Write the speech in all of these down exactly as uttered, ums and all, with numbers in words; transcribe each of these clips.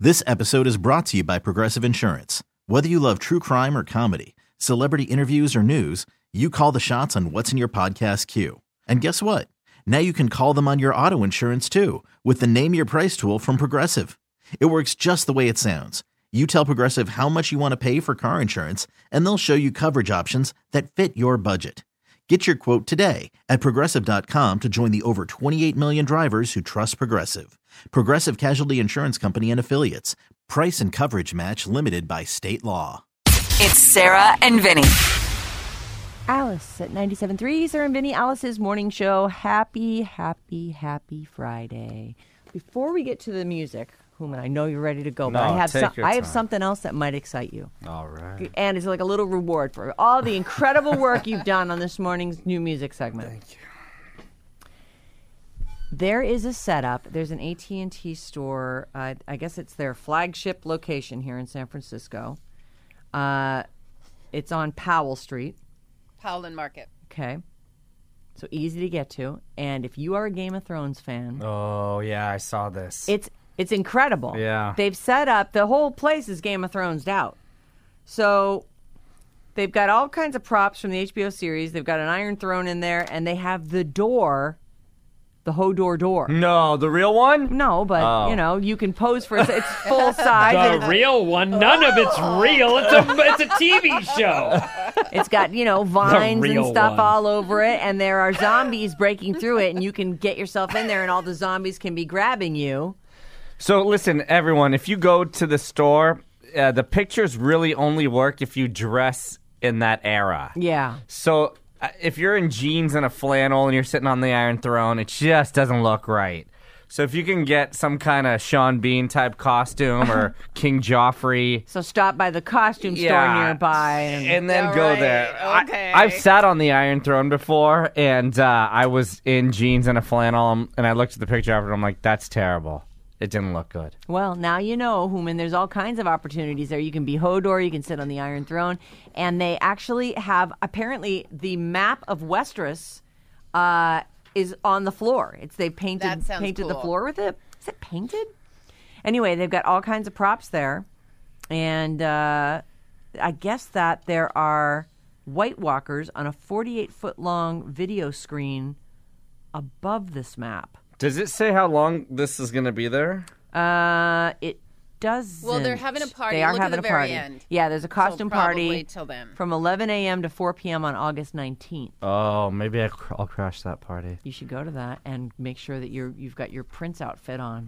This episode is brought to you by Progressive Insurance. Whether you love true crime or comedy, celebrity interviews or news, you call the shots on what's in your podcast queue. And guess what? Now you can call them on your auto insurance too with the Name Your Price tool from Progressive. It works just the way it sounds. You tell Progressive how much you want to pay for car insurance, and they'll show you coverage options that fit your budget. Get your quote today at Progressive dot com to join the over twenty-eight million drivers who trust Progressive. Progressive Casualty Insurance Company and Affiliates. Price and coverage match limited by state law. It's Sarah and Vinny. Alice at ninety-seven point three, Sarah and Vinny, Alice's morning show. Happy, happy, happy Friday. Before we get to the music, Human, I know you're ready to go, No, but I have take some, your I have time. something else that might excite you. All right. And it's like a little reward for all the incredible work you've done on this morning's new music segment. Thank you. There is a setup. There's an A T and T store. Uh, I guess it's their flagship location here in San Francisco. Uh, it's on Powell Street. Powell and Market. Okay. So easy to get to. And if you are a Game of Thrones fan, Oh, yeah, I saw this. it's it's incredible. Yeah. They've set up, the whole place is Game of Thrones out. So they've got all kinds of props from the H B O series. They've got an Iron Throne in there, and they have the door, the Hodor door. No, the real one? No, but, Oh. you know, you can pose for it. It's full size. The real one. None of it's real. It's a it's a T V show. It's got, you know, vines and real stuff one. all over it, and there are zombies breaking through it, and you can get yourself in there, and all the zombies can be grabbing you. So listen, everyone, if you go to the store, uh, the pictures really only work if you dress in that era. Yeah. So uh, if you're in jeans and a flannel and you're sitting on the Iron Throne, it just doesn't look right. So if you can get some kind of Sean Bean type costume or King Joffrey, So stop by the costume store Yeah. nearby. And, and then All go right, there. okay. I, I've sat on the Iron Throne before, and uh, I was in jeans and a flannel, um, and I looked at the picture after, and I'm like, that's terrible. It didn't look good. well, now you know, Human, there's all kinds of opportunities there. You can be Hodor, you can sit on the Iron Throne, and they actually have, apparently, the map of Westeros uh, is on the floor. It's They painted, That sounds painted the cool. floor with it. Is it painted? Anyway, they've got all kinds of props there, and uh, I guess that there are White Walkers on a forty-eight foot long video screen above this map. Does it say how long this is going to be there? Uh, it doesn't. Well, they're having a party. They are Look at having the a very party. end. Yeah, there's a costume So probably party till then. from eleven a.m. to four p.m. on August nineteenth. Oh, maybe I cr- I'll crash that party. You should go to that and make sure that you're you've got your Prince outfit on.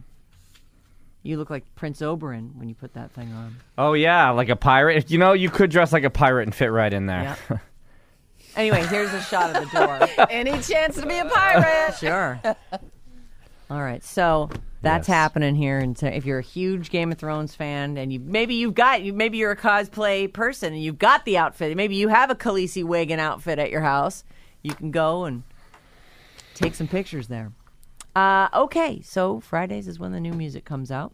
You look like Prince Oberyn when you put that thing on. Oh, yeah, like a pirate. You know, you could dress like a pirate and fit right in there. Yeah. Anyway, here's a shot of the door. Any chance to be a pirate? Sure. All right, so that's Yes. happening here. And so if you're a huge Game of Thrones fan, and you maybe you've got you maybe you're a cosplay person and you've got the outfit, maybe you have a Khaleesi wig and outfit at your house, you can go and take some pictures there. Uh, okay, so Fridays is when the new music comes out.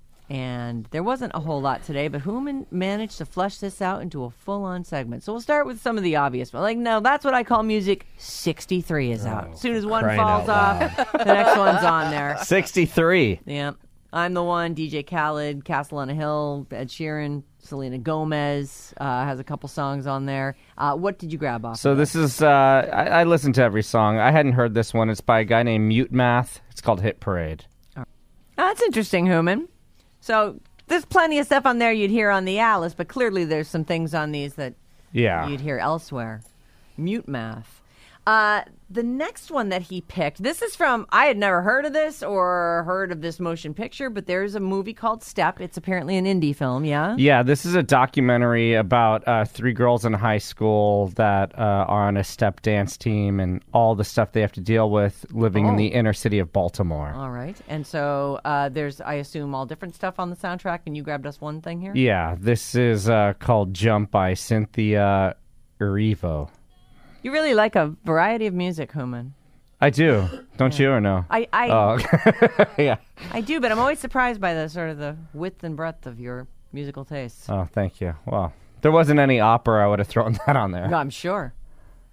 And there wasn't a whole lot today, but Human managed to flush this out into a full-on segment. So we'll start with some of the obvious. Like, no, that's what I call music. sixty-three is out. As soon as one crying falls out off, the next one's on there. sixty-three. Yeah. I'm the One, D J Khaled, Castle on a Hill, Ed Sheeran, Selena Gomez uh, has a couple songs on there. Uh, what did you grab off? So of this is, uh, I, I listened to every song. I hadn't heard this one. It's by a guy named Mute Math. It's called Hit Parade. Oh, that's interesting, Human. So there's plenty of stuff on there you'd hear on the Alice, but clearly there's some things on these that Yeah. you'd hear elsewhere. Mute Math. Uh, the next one that he picked, this is from, I had never heard of this or heard of this motion picture, but there's a movie called Step. It's apparently an indie film, yeah? Yeah, this is a documentary about uh, three girls in high school that uh, are on a step dance team and all the stuff they have to deal with living in Oh. the inner city of Baltimore. All right. And so uh, there's, I assume, all different stuff on the soundtrack, and you grabbed us one thing here? Yeah, this is uh, called Jump by Cynthia Erivo. You really like a variety of music, Human. I do. Don't you or no? I, I, Oh, okay. yeah. I do, but I'm always surprised by the sort of the width and breadth of your musical tastes. Oh, thank you. Well, there wasn't any opera. I would have thrown that on there. I'm sure.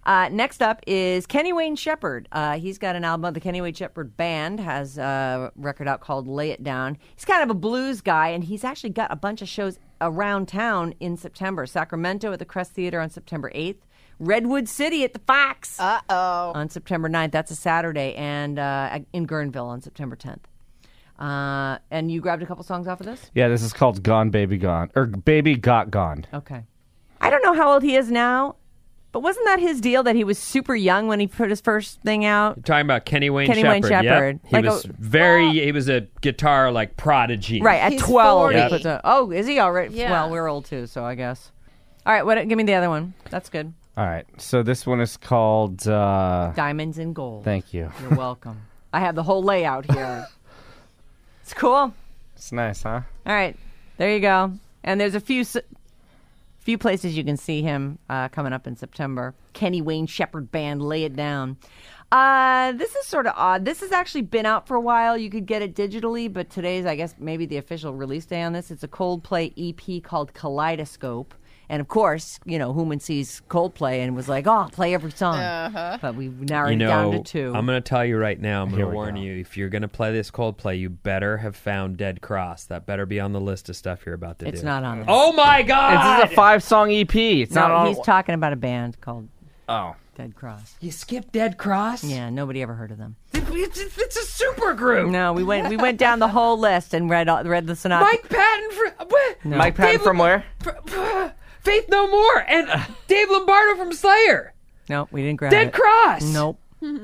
Uh, next up is Kenny Wayne Shepherd. Uh, he's got an album. The Kenny Wayne Shepherd Band has a record out called Lay It Down. He's kind of a blues guy, and he's actually got a bunch of shows around town in September. Sacramento at the Crest Theater on September eighth. Redwood City at the Fox Uh-oh. on September ninth. That's a Saturday. And uh, in Guerneville on September tenth. Uh, and you grabbed a couple songs off of this? Yeah, this is called Gone Baby Gone. Or Baby Got Gone. Okay. I don't know how old he is now, but wasn't that his deal that he was super young when he put his first thing out? You're talking about Kenny Wayne Kenny Shepherd. Wayne Shepherd. Yep. He Like was a- very, he was a guitar like prodigy. Right, at He's twelve. forty. He puts a, oh, is he already? Yeah. Well, we're old too, so I guess. All right, what? Give me the other one. That's good. All right, so this one is called... Uh, Diamonds and Gold. thank you. You're welcome. I have the whole layout here. It's cool. It's nice, huh? All right, there you go. And there's a few s- few places you can see him uh, coming up in September. Kenny Wayne Shepherd Band, Lay It Down. Uh, this is sort of odd. This has actually been out for a while. You could get it digitally, but today's, I guess, maybe the official release day on this. It's a Coldplay E P called Kaleidoscope. And of course, you know, Human sees Coldplay and was like, oh, play every song. Uh-huh. But we've narrowed You it down know, to two. I'm going to tell you right now, I'm going Here to we warn go. you, if you're going to play this Coldplay, you better have found Dead Cross. That better be on the list of stuff you're about to It's do. not on this. Oh my God! This is a five-song E P. It's not no, on... he's talking about a band called oh. Dead Cross. You skipped Dead Cross? Yeah, nobody ever heard of them. It's, it's, it's a super group. No, we went we went down the whole list and read all- read the synopsis. Mike Patton from what? Mike Patton from where? Faith No More and Dave Lombardo from Slayer. No, we didn't grab Dead it. Cross. Nope.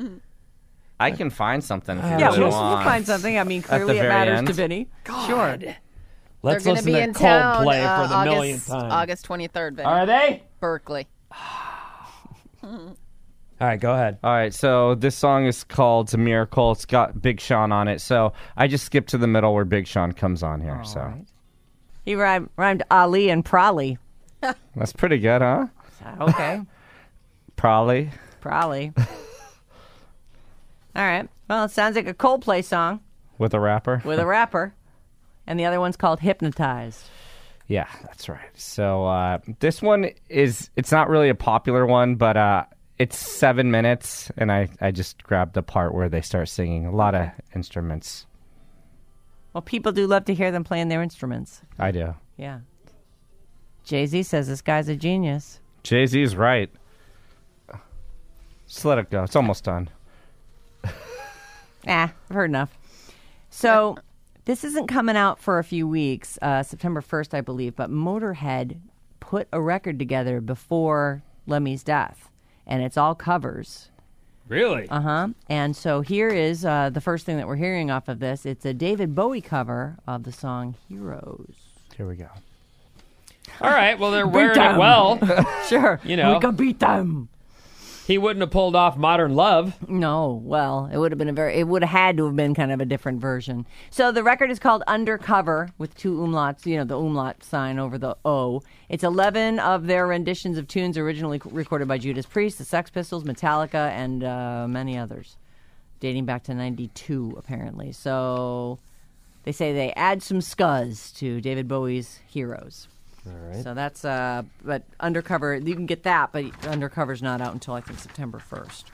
I can find something if you Yeah, really we'll, want. we'll find something. I mean, the clearly it very matters end. to Vinny. Sure. Let's They're going to listen be to in town Coldplay uh, for the August, millionth time. August twenty-third, Vinny. Are they? Berkeley. All right, go ahead. All right, so this song is called "It's a Miracle." It's got Big Sean on it, so I just skipped to the middle where Big Sean comes on here. so right. He rhymed, rhymed Ali and Prolly. that's pretty good, huh? Okay. Probably. Prolly. All right. Well, it sounds like a Coldplay song With a rapper? with a rapper. And the other one's called Hypnotized. Yeah, that's right. So uh, this one is, it's not really a popular one, but uh, it's seven minutes, and I, I just grabbed the part where they start singing. A lot of instruments. Well, people do love to hear them playing their instruments. I do. Yeah. Jay-Z says this guy's a genius. Jay-Z's right. Just let it go. It's almost done. Ah, I've heard enough. So this isn't coming out for a few weeks, uh, September first, I believe, but Motorhead put a record together before Lemmy's death, and it's all covers. Really? Uh-huh. And so here is uh, the first thing that we're hearing off of this. It's a David Bowie cover of the song Heroes. Here we go. All right. Well, they're wearing them. it well. Sure. You know. We can beat them. He wouldn't have pulled off Modern Love. No, well, it would have been a very, it would have had to have been kind of a different version. So the record is called Undercover with two umlauts, you know, the umlaut sign over the O. It's eleven of their renditions of tunes originally recorded by Judas Priest, the Sex Pistols, Metallica, and uh, many others, dating back to ninety-two, apparently. So they say they add some scuzz to David Bowie's Heroes. All right. So that's, uh, but Undercover, you can get that, but Undercover's not out until I think September first.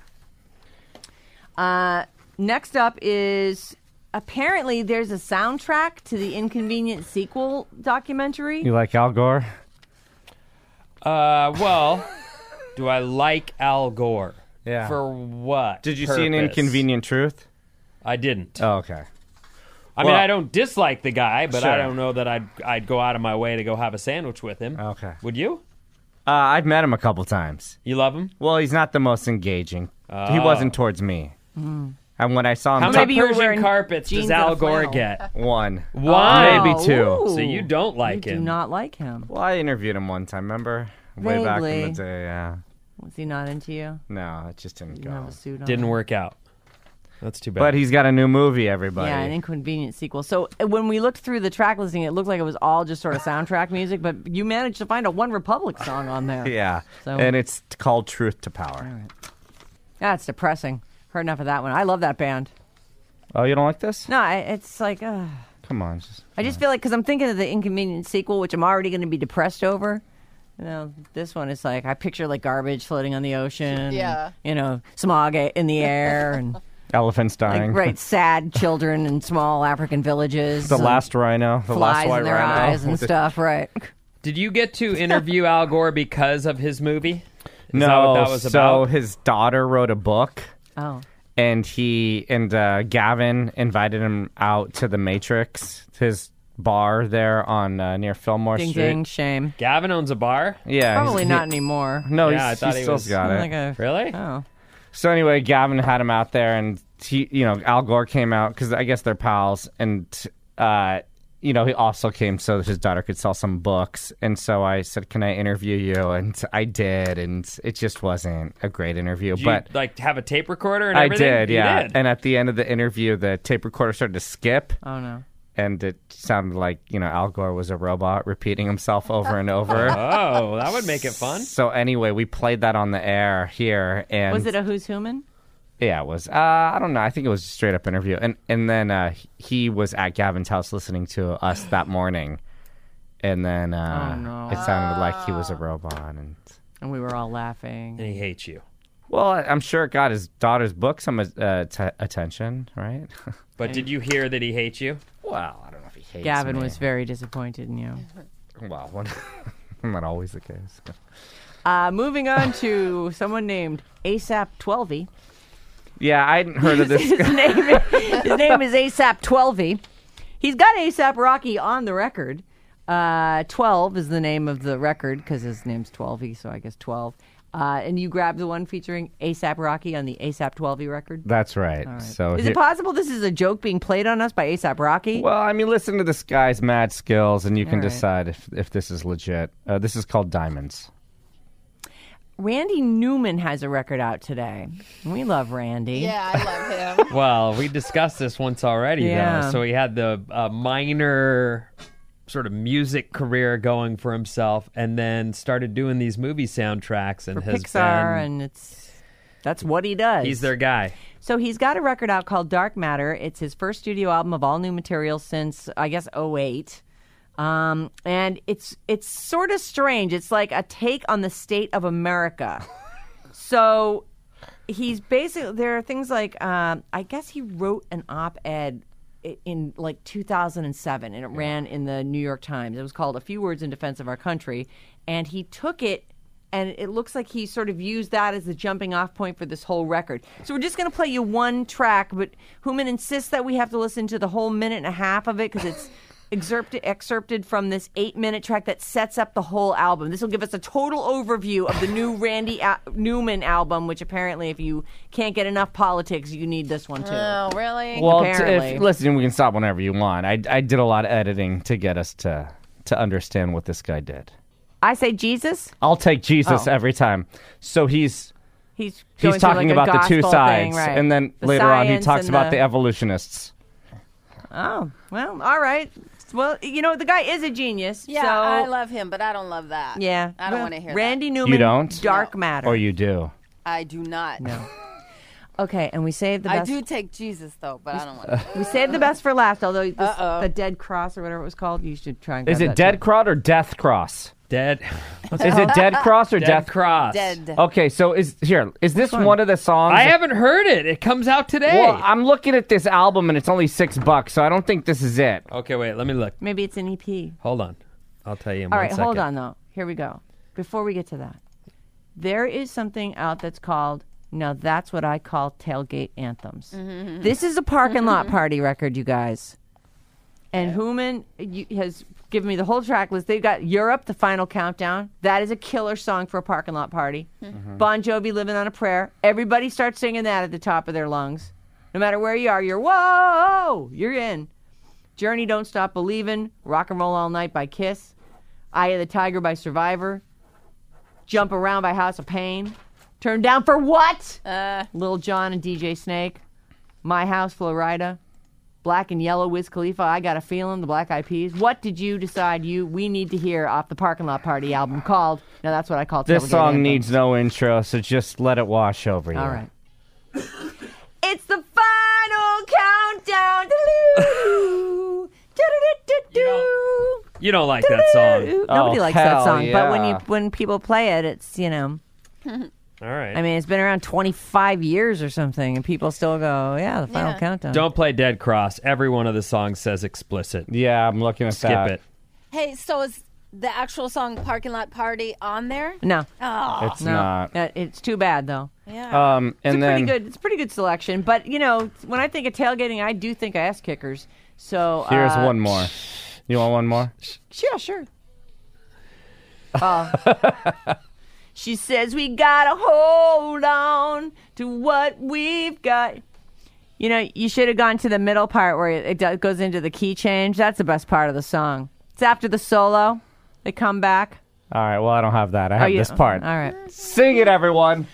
Uh, next up is apparently there's a soundtrack to the Inconvenient Sequel documentary. You like Al Gore? Uh, well, do I like Al Gore? Yeah. For what? Did you see An purpose? Inconvenient Truth? I didn't. Oh, okay. I well- mean, I don't dislike the guy, but I Sure. don't know that I'd I'd go out of my way to go have a sandwich with him. Okay. Would you? Uh, I've met him a couple times. You love him? Well, he's not the most engaging. He Oh. wasn't towards me. And when I saw him, How t- many maybe you were Persian wearing carpets jeans does and a Al Gore flannel. get? one, One. maybe two. Ooh. So you don't like you him? do not like him. Well, I interviewed him one time. Remember, way back in Vaguely. the day. Yeah. Was he not into you? No, it just didn't Didn't have go. a suit on. Didn't work out. That's too bad. But he's got a new movie. Everybody. Yeah, an Inconvenient Sequel. So uh, when we looked through the track listing, it looked like it was all just sort of soundtrack music, but you managed to find a One Republic song on there. Yeah. So- And it's called Truth to Power. That's depressing. Heard enough of that one. I love that band. Oh, you don't like this? No, I, it's like, uh, Come on. Just, I just feel like, because I'm thinking of the Inconvenient Sequel, which I'm already going to be depressed over, You know, this one is like I picture like garbage floating on the ocean. Yeah. And, you know, smog a- in the air and Elephants dying. like right sad children in small African villages. The and last rhino. The flies last white in their rhino. eyes and stuff. Right. Did you get to interview Al Gore because of his movie? Is no, that what that was so about? his daughter wrote a book. Oh. And he and uh, Gavin invited him out to the Matrix, his bar there on uh, near Fillmore Ding Street. ding, shame. Gavin owns a bar? Yeah, Probably he's- not he- anymore. No, Yeah, I he's, thought he he still was- got it. Like a, Really? oh. So anyway, Gavin had him out there, and he, you know, Al Gore came out because I guess they're pals, and uh, you know, he also came so that his daughter could sell some books. And so I said, "Can I interview you?" And I did, and it just wasn't a great interview, Did you, but like, have a tape recorder and I everything? did, You yeah. did? And at the end of the interview, the tape recorder started to skip. Oh, no. And it sounded like, you know, Al Gore was a robot repeating himself over and over. Oh, that would make it fun. So anyway, we played that on the air here, and Was it a Who's Human? yeah, it was. Uh, I don't know. I think it was a straight up interview, and and then uh, he was at Gavin's house listening to us that morning, and then uh, Oh, no. it sounded like he was a robot, and And we were all laughing. And he hates you. well, I'm sure it got his daughter's book some uh, t- attention, right? But did you hear that he hates you? Well, I don't know if he hates Gavin me. was very disappointed in you. Well, what- not always the case. Uh, moving on to someone named ASAP twelvey. Yeah, I hadn't heard of this. his, name is, his name is ASAP twelvey. He's got ASAP Rocky on the record. Uh, twelve is the name of the record because his name's twelvey, so I guess twelve. Uh, and you grabbed the one featuring ASAP Rocky on the ASAP twelvey record? That's right. All right. So is here- it possible this is a joke being played on us by ASAP Rocky? Well, I mean, listen to this guy's mad skills, and you can All right. decide if if this is legit. Uh, this is called Diamonds. Randy Newman has a record out today. We love Randy. Yeah, I love him. Well, we discussed this once already, Yeah. though. So he had the uh, minor sort of music career going for himself, and then started doing these movie soundtracks, and For has Pixar, been, and it's that's what he does. he's their guy. So he's got a record out called Dark Matter. It's his first studio album of all new material since I guess oh eight. Um, and it's it's sort of strange. It's like a take on the state of America. So he's basically there are things like um, I guess he wrote an op-ed i- in like two thousand seven, and it ran in the New York Times. It was called "A Few Words in Defense of Our Country," and he took it. And it looks like he sort of used that as the jumping off point for this whole record. So we're just going to play you one track, but Human insists that we have to listen to the whole minute and a half of it because it's excerpted, excerpted from this eight-minute track that sets up the whole album. This will give us a total overview of the new Randy a- Newman album, which apparently if you can't get enough politics, you need this one too. Oh, really? Well, t- Apparently. if, listen, we can stop whenever you want. I, I did a lot of editing to get us to to understand what this guy did. I say Jesus. I'll take Jesus Oh. every time. So he's He's he's going through, talking like, a about the two gospel sides, thing, right. and then The later on he science talks and about the evolutionists. Oh, well, all right. Well, you know, the guy is a genius. Yeah, so, I love him, but I don't love that. Yeah. I don't Well, want to hear Randy Newman. You don't? Dark No. Matter. Or you do. that. I do not. No. Okay, and we saved the I best. do take Jesus, though, but I don't want to. We saved the best for last. Although this, Uh-oh. the Dead Cross or whatever it was called, you should try and. Is grab it that Dead too. Cross or Death Cross? Dead. Is it Dead Cross or Dead Death Cross. Dead. Okay, so is here is this one? one of the songs? I haven't heard it. It comes out today. Well, I'm looking at this album and it's only six bucks, so I don't think this is it. okay, wait. Let me look. Maybe it's an E P. Hold on. I'll tell you in All one right, second. hold on though. Here we go. Before we get to that, there is something out that's called. Now that's what I call tailgate anthems. This is a parking lot party record, you guys. And Human you, has given me the whole track list. They've got Europe, the final countdown. That is a killer song for a parking lot party. Bon Jovi, Living on a Prayer. Everybody starts singing that at the top of their lungs. No matter where you are, you're whoa, you're in. Journey, Don't Stop Believin', Rock and Roll All Night by Kiss, Eye of the Tiger by Survivor, Jump Around by House of Pain, Turn Down for What? Uh, Lil Jon and D J Snake, My House, Florida, Black and Yellow, Wiz Khalifa, I Got a Feeling, the Black Eyed Peas. What did you decide you we need to hear off the Parking Lot Party album called? Now that's what I call This tailgate song anthem. needs no intro, so just let it wash over you. All right. It's the final countdown. Doo-doo-doo. Doo-doo-doo-doo. You don't like that song. Nobody Oh, likes that hell song, but when you yeah. when people play it, it's you know. All right. I mean, it's been around twenty-five years or something, and people still go, "Yeah, the final Yeah. countdown." Don't play Dead Cross. Every one of the songs says explicit. Yeah, I'm looking at Skip that. it. Hey, so is the actual song "Parking Lot Party" on there? No, Oh, It's no, not. Uh, it's too bad though. yeah. Um, It's and a then pretty good. It's a pretty good selection, but you know, when I think of tailgating, I do think of ass kickers. So here's uh, one more. You want one more? Yeah, sure. Uh, she says we gotta hold on to what we've got. You know, you should have gone to the middle part where it, it do- goes into the key change. That's the best part of the song. It's after the solo. They come back. All right. Well, I don't have that. I have you- this part. All right. Sing it, everyone.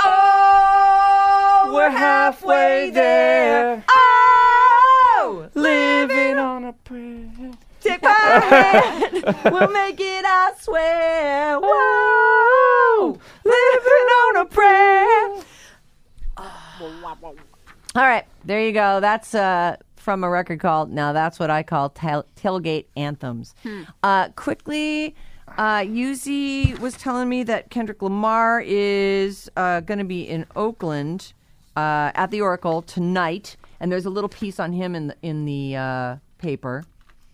Oh, we're halfway there. Oh, Living on a prayer. take my hand. We'll make it, I swear. Whoa, living on a prayer. All right, there you go. That's uh, from a record called, now that's what I call tail- tailgate anthems. Uh, quickly, uh, Yuzi was telling me that Kendrick Lamar is uh, going to be in Oakland uh, at the Oracle tonight, and there's a little piece on him in the, in the uh, paper.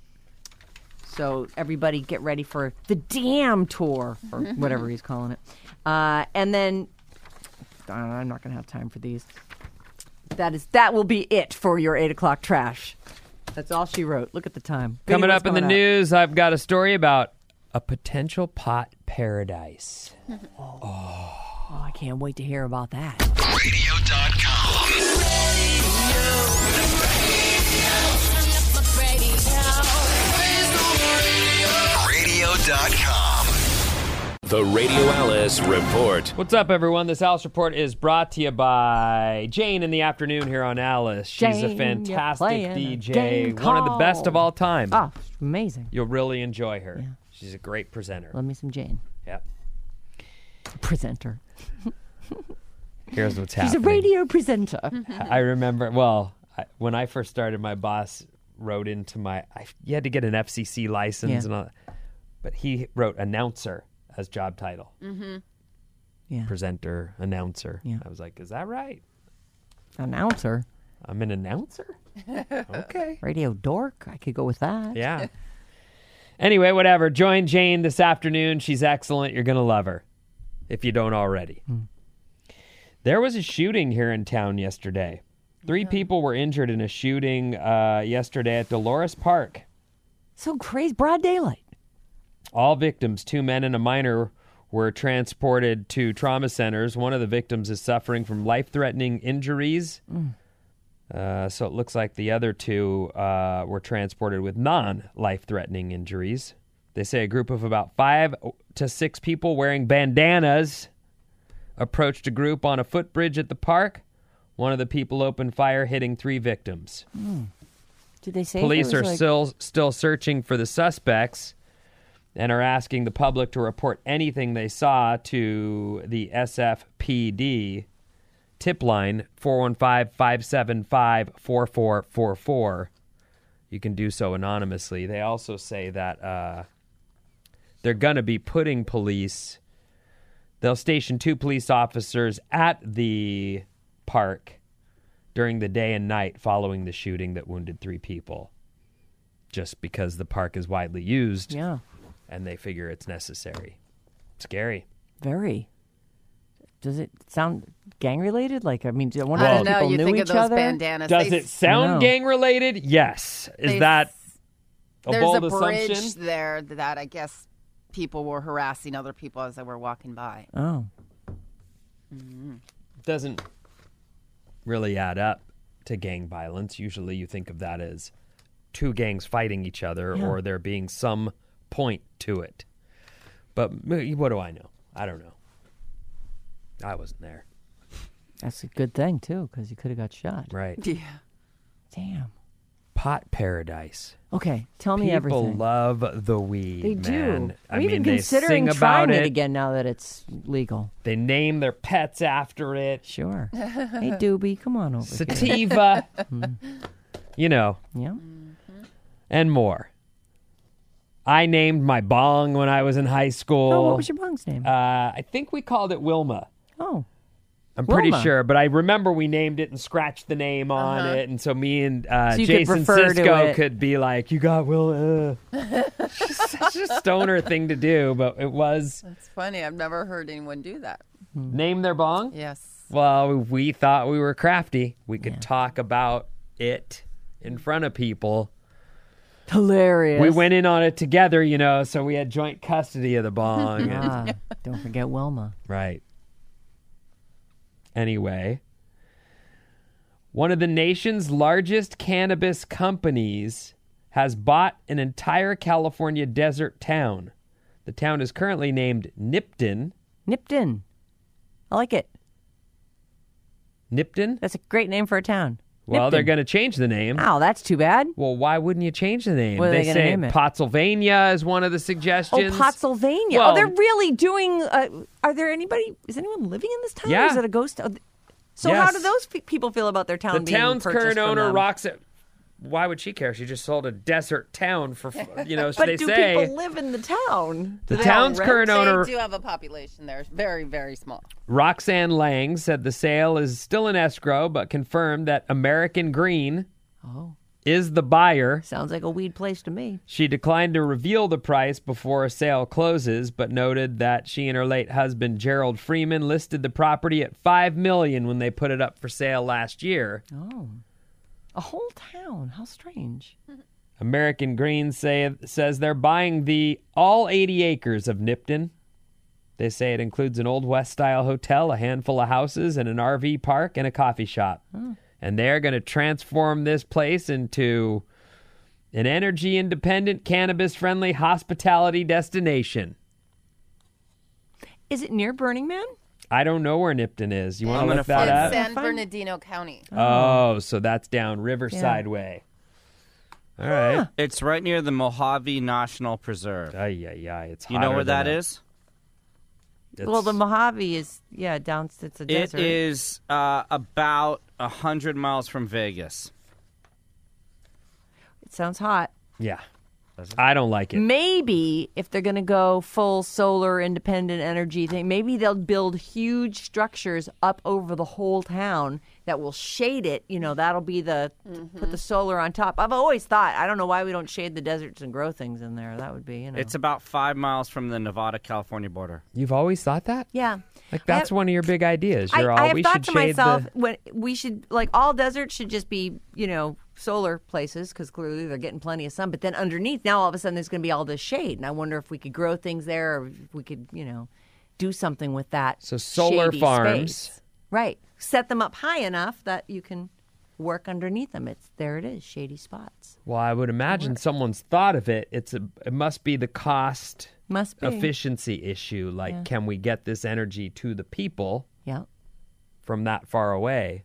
So everybody get ready for the Damn Tour, or whatever he's calling it. Uh, and then, I don't know, I'm not going to have time for these. That is that will be it for your eight o'clock trash. That's all she wrote. Look at the time. Vinny, Coming what's up in the coming news, I've got a story about a potential pot paradise. Oh, I can't wait to hear about that. radio dot com. radio dot com. The Radio Alice Report. What's up, everyone? This Alice Report is brought to you by Jane in the afternoon here on Alice. She's Jane, a you're fantastic playing a D J, game one of the best of called- all time. Oh, amazing. You'll really enjoy her. Yeah. She's a great presenter. Love me some Jane. Yep. Presenter. Here's what's She's happening. a radio presenter. I remember, well, I, when I first started, my boss wrote into my, I, you had to get an F C C license Yeah. and all that. But he wrote announcer as job title. Yeah. Presenter, announcer. Yeah. I was like, is that right? Announcer. I'm an announcer? Okay. Radio dork. I could go with that. Yeah. Anyway, whatever. Join Jane this afternoon. She's excellent. You're going to love her if you don't already. There was a shooting here in town yesterday. Three people were injured in a shooting uh, yesterday at Dolores Park. So crazy. Broad daylight. All victims, two men and a minor, were transported to trauma centers. One of the victims is suffering from life-threatening injuries. Uh, so it looks like the other two uh, were transported with non-life-threatening injuries. They say a group of about five to six people wearing bandanas approached a group on a footbridge at the park. One of the people opened fire, hitting three victims. Did they say Police if it are was like- still still searching for the suspects and are asking the public to report anything they saw to the S F P D tip line four one five, five seven five, four four four four. You can do so anonymously. They also say that uh, they're going to be putting police, they'll station two police officers at the park during the day and night following the shooting that wounded three people, just because the park is widely used Yeah. and they figure it's necessary. Scary. Very. Does it sound gang related? Like, I mean, I wonder I if don't know. people You knew think each of those other. bandanas. Does They- it sound No. gang related? Yes. Is They- that a There's bold a bridge assumption? there that I guess people were harassing other people as they were walking by. Oh. Doesn't really add up to gang violence. Usually you think of that as two gangs fighting each other Yeah. or there being some point to it. But m- what do I know? I don't know. I wasn't there. That's a good thing, too, because you could have got shot. Right. Yeah. Damn. Pot paradise. Okay, tell me People everything. love the weed, They do. man. I'm I even mean, they considering sing trying about it again now that it's legal. They name their pets after it. Sure. Hey, Doobie, come on over here. Sativa. you know, Yeah. and more. I named my bong when I was in high school. Oh, what was your bong's name? Uh, I think we called it Wilma. oh. I'm pretty Wilma. sure, but I remember we named it and scratched the name on Uh-huh. it, and so me and uh, So you could Jason refer to Cisco it. could be like, "You got Wilma." Uh. It's just such a stoner thing to do, but it was It's funny. I've never heard anyone do that. name their bong. Yes. Well, we thought we were crafty. We could talk about it in front of people. Hilarious. We went in on it together, you know, so we had joint custody of the bong. Ah, don't forget Wilma. Right. Anyway, one of the nation's largest cannabis companies has bought an entire California desert town. The town is currently named Nipton. Nipton. I like it. Nipton? That's a great name for a town. Well, they're Nipton. going to change the name. Oh, that's too bad. Well, why wouldn't you change the name? What are they gonna say name it? Pottsylvania is one of the Oh, suggestions. Pottsylvania. Well- oh, they're really doing. Uh, are there anybody? Is anyone living in this town? Yeah. Or is it a ghost? Oh, th- So Yes. how do those fe- people feel about their town The being town's purchased current from owner them? rocks it. Why would she care? She just sold a desert town for, you know, so But they do say. people live in the town? The Do they all town's rent? current owner, They do have a population there. Very, very small. Roxanne Lang, said the sale is still in escrow, but confirmed that American Green Oh, is the buyer. sounds like a weed place to me. She declined to reveal the price before a sale closes, but noted that she and her late husband Gerald Freeman listed the property at five million dollars when they put it up for sale last year. Oh, a whole town. How strange. American Green say, says they're buying the all eighty acres of Nipton. They say it includes an Old West-style hotel, a handful of houses, and an R V park and a coffee shop. And they're going to transform this place into an energy-independent, cannabis-friendly hospitality destination. Is it near Burning Man? I don't know where Nipton is. You want I'm to gonna look that It's up? San Fine. Bernardino County. Oh, so that's down Riverside Way. All right. It's right near the Mojave National Preserve. Ay, ay, ay. It's You know hotter where than that a- is? it's- Well, the Mojave is yeah down. It's a It desert. is uh, about a hundred miles from Vegas. It sounds hot. Yeah. I don't like it. Maybe if they're going to go full solar independent energy thing, maybe they'll build huge structures up over the whole town that will shade it. You know, that'll be the put the solar on top. I've always thought, I don't know why we don't shade the deserts and grow things in there. That would be, you know. It's about five miles from the Nevada-California border. You've always thought that? yeah. Like I that's have- one of your big ideas. I, You're all I have we thought should to shade myself, the when we should like all deserts should just be, you know, solar places because clearly they're getting plenty of sun. But then underneath, now all of a sudden there's going to be all this shade, and I wonder if we could grow things there, or if we could, you know, do something with that. So solar shady farms. space. Right? Set them up high enough that you can work underneath them. It's there. It is shady spots. Well, I would imagine someone's thought of it. It's a it must be the cost Must be. efficiency issue. Like, Yeah. can we get this energy to the people Yeah. from that far away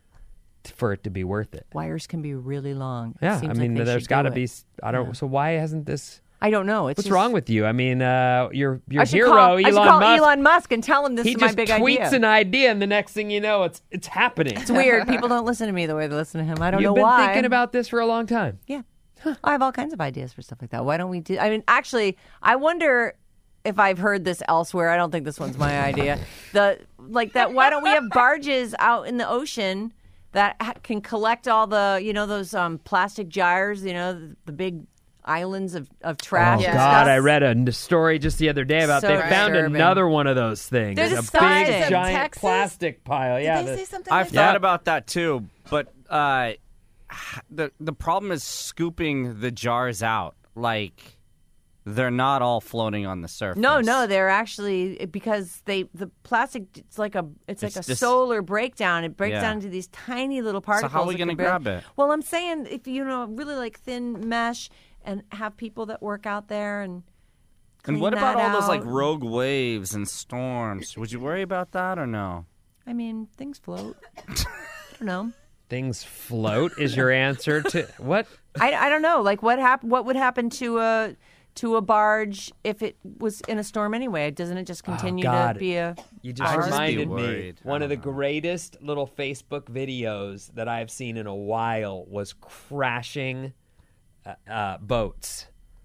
t- for it to be worth it? Wires can be really long. It Yeah, seems I like mean, they there's should got to do be. it. s- I don't. Yeah. So why hasn't this? I don't know. It's What's just- wrong with you? I mean, uh, your your I should hero call, I should Elon call Musk. Elon Musk and tell him this he is my just big tweets idea. an idea, and the next thing you know, it's it's happening. It's weird. People don't listen to me the way they listen to him. I don't You've know been why. thinking about this for a long time. Yeah. I have all kinds of ideas for stuff like that. Why don't we do? I mean, actually, I wonder if I've heard this elsewhere. I don't think this one's my idea. The like that. Why don't we have barges out in the ocean that ha- can collect all the, you know, those um, plastic gyres, you know, the, the big islands of, of trash. Oh Yeah. and God! stuff? I read a n- story just the other day about So they found disturbing. another one of those things. They're a disgusting. big Of giant Texas? plastic pile. Did Yeah. they the- say something I've like thought Yeah. about that too, but uh, the the problem is scooping the jars out. Like they're not all floating on the surface. No, no, they're actually because they the plastic. It's like a it's, It's like a just- solar breakdown. It breaks Yeah. down into these tiny little particles. how are we that gonna can barely- grab it? Well, I'm saying if you know really like thin mesh and have people that work out there and. And clean what about that all those like out. rogue waves and storms? Would you worry about that or no? I mean, things float. I don't know. Things float is your answer to what? I, I don't know. Like what hap- What would happen to a to a barge if it was in a storm anyway? Doesn't it just continue Oh, God. to be a? You just I'd just be reminded me. worried. One I of the don't know. greatest little Facebook videos that I've seen in a while was crashing uh, uh, boats.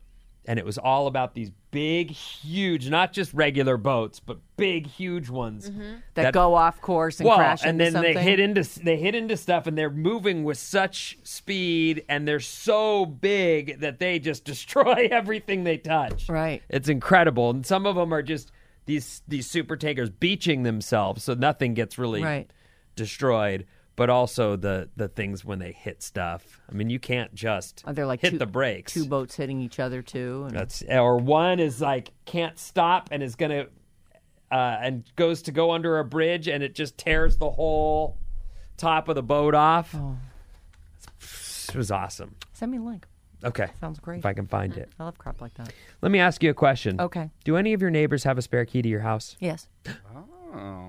and it was all about these big, huge, not just regular boats, but big, huge ones That, go off course and well, crash and into then they something. hit into they hit into stuff, and they're moving with such speed, and they're so big that they just destroy everything they touch. Right. It's incredible, and some of them are just these these super tankers beaching themselves, so nothing gets really Right. destroyed. But also the the things when they hit stuff. I mean, you can't just Are there like hit two, the brakes. two boats hitting each other too? And That's or one is like can't stop and is gonna uh, and goes to go under a bridge and it just tears the whole top of the boat off. Oh. It was awesome. Send me a link. Okay, Sounds great. if I can find it. I love crap like that. Let me ask you a question. Okay. Do any of your neighbors have a spare key to your house? Yes. Oh.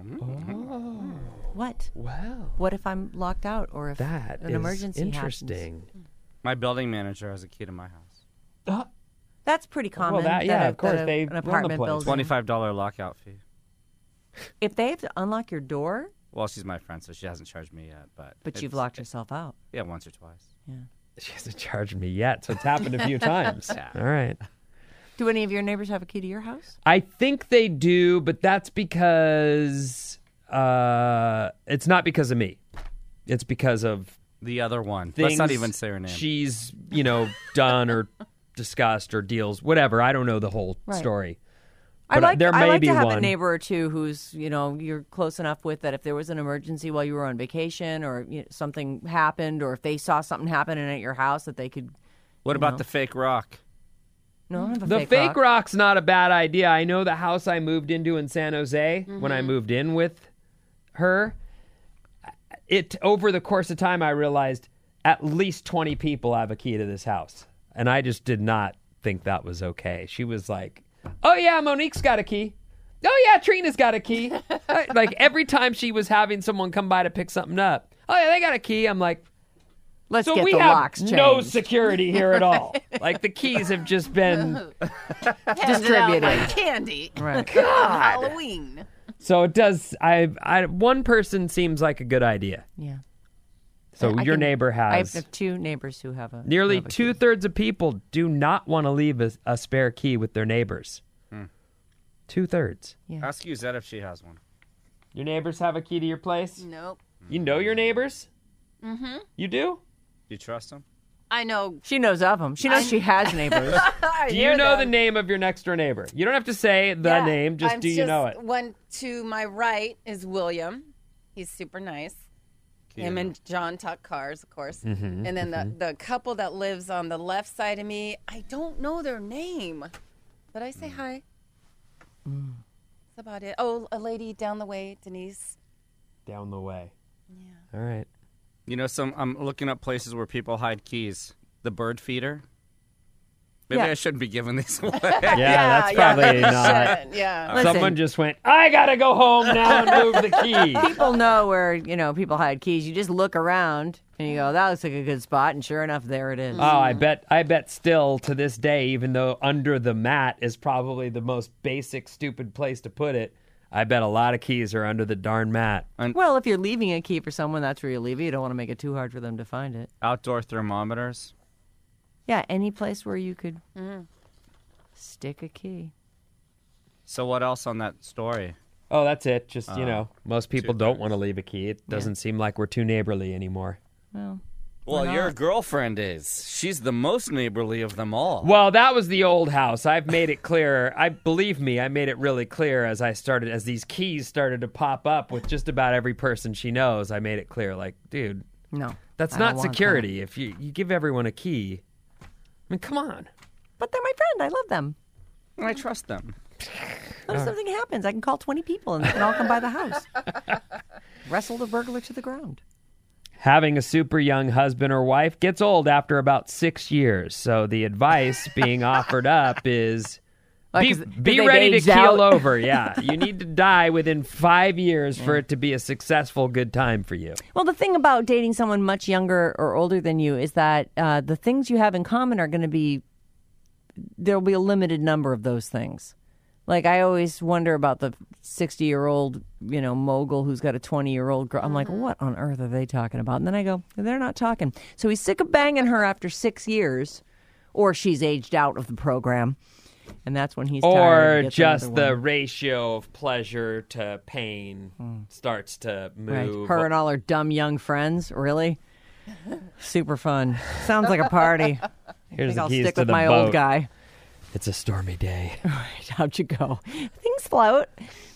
What? Wow, What if I'm locked out or if that an is emergency interesting. My building manager has a key to my house. happens? That's pretty common. that- yeah, a- of course, a- they an run the apartment place. building. twenty-five dollars lockout fee. If they have to unlock your door, Well, she's my friend, so she hasn't charged me yet. But but you've it's- locked yourself out. Yeah, once or twice. She hasn't charged me yet, so it's happened a few times. All right. Do any of your neighbors have a key to your house? I think they do, but that's because uh, it's not because of me. It's because of The other one. things Let's not even say her name. she's, you know, done or discussed or deals, whatever. I don't know the whole Right. story. I But, uh, like there I may like be to have one. a neighbor or two who's you know you're close enough with that if there was an emergency while you were on vacation or you know, something happened or if they saw something happening at your house that they could. What about know. the fake rock? No, I don't have a The fake, fake rock. rock's not a bad idea. I know the house I moved into in San Jose when I moved in with her. It over the course of time, I realized at least twenty people have a key to this house, and I just did not think that was okay. She was like, "Oh yeah, Monique's got a key. Oh yeah, Trina's got a key." Like every time she was having someone come by to pick something up, "Oh yeah, they got a key." I'm like, Let's so get we the have locks changed. no security here at all. Like the keys have just been. Handed out Distributed. like candy. Right. Halloween. So it does. I, I one person seems like a good idea. Yeah. So I your can- neighbor I has have two neighbors who have a who nearly have a key. two thirds of people do not want to leave a, a spare key with their neighbors. Two thirds. Yeah. Ask Uzette if she has one. Your neighbors have a key to your place. Nope. You know your neighbors. Mm-hmm. You do. Do you trust them? I know. She knows of them. She knows she has neighbors. I Do you hear know the them. name of your next door neighbor? You don't have to say the Yeah, name. Just I'm do you know it? One to my right is William. He's super nice. Him and John talk cars, of course. Mm-hmm, And then the, the couple that lives on the left side of me, I don't know their name. But I say hi. Mm. That's about it. Oh, a lady down the way, Denise. Down the way. Yeah. All right. You know, some I'm looking up places where people hide keys. The bird feeder. Maybe Yeah. I shouldn't be giving these away. Yeah, that's yeah, probably you not. should, Yeah. Listen. Someone just went, I gotta go home now and move the key. People know where you know people hide keys. You just look around and you go, "That looks like a good spot," and sure enough, there it is. Oh, I bet I bet still to this day, even though under the mat is probably the most basic, stupid place to put it, I bet a lot of keys are under the darn mat. Well, if you're leaving a key for someone, that's where you leave it. You don't want to make it too hard for them to find it. Outdoor thermometers. Yeah, any place where you could stick a key. So what else on that story? Oh, that's it. Just, Uh, you know, most people don't want to leave a key. It doesn't seem like we're too neighborly anymore. Well, Well, Why your not? girlfriend is. She's the most neighborly of them all. Well, that was the old house. I've made it clear. I believe me, I made it really clear as I started, as these keys started to pop up with just about every person she knows. I made it clear, like, dude, no, that's I don't not want security. If you, you give everyone a key, I mean, come on. that. But they're my friend. I love them. I trust them. What if something happens? I can call twenty people and they can all come by the house. Wrestle the burglar to the ground. Having a super young husband or wife gets old after about six years. So the advice being offered up is Like, be, 'cause- 'cause be they've ready to aged keel out. over. Yeah. You need to die within five years for it to be a successful, good time for you. Well, the thing about dating someone much younger or older than you is that uh, the things you have in common are going to be, there'll be a limited number of those things. Like, I always wonder about the sixty-year-old, you know, mogul who's got a twenty-year-old girl. I'm like, what on earth are they talking about? And then I go, they're not talking. So he's sick of banging her after six years. or she's aged out of the program. And that's when he's or tired. Or just the ratio of pleasure to pain Hmm. starts to Right. move. Her and all her dumb young friends. Really? Super fun. Sounds like a party. Here's I think the I'll keys stick to with the my boat. old guy. It's a stormy day. How'd you go? Things float.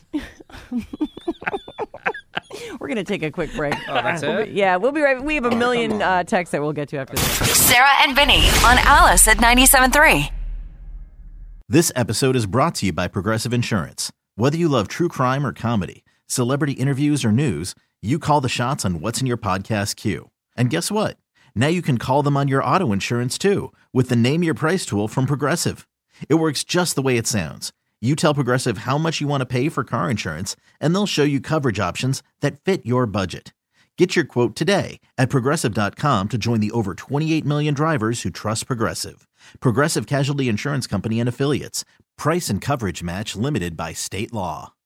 We're going to take a quick break. Oh, that's We'll it? be- yeah, we'll be right. We have a million uh, texts that we'll get to after this. Sarah and Vinny on Alice at ninety-seven point three. This episode is brought to you by Progressive Insurance. Whether you love true crime or comedy, celebrity interviews or news, you call the shots on what's in your podcast queue. And guess what? Now you can call them on your auto insurance too with the Name Your Price tool from Progressive. It works just the way it sounds. You tell Progressive how much you want to pay for car insurance, and they'll show you coverage options that fit your budget. Get your quote today at Progressive dot com to join the over twenty-eight million drivers who trust Progressive. Progressive Casualty Insurance Company and Affiliates. Price and coverage match limited by state law.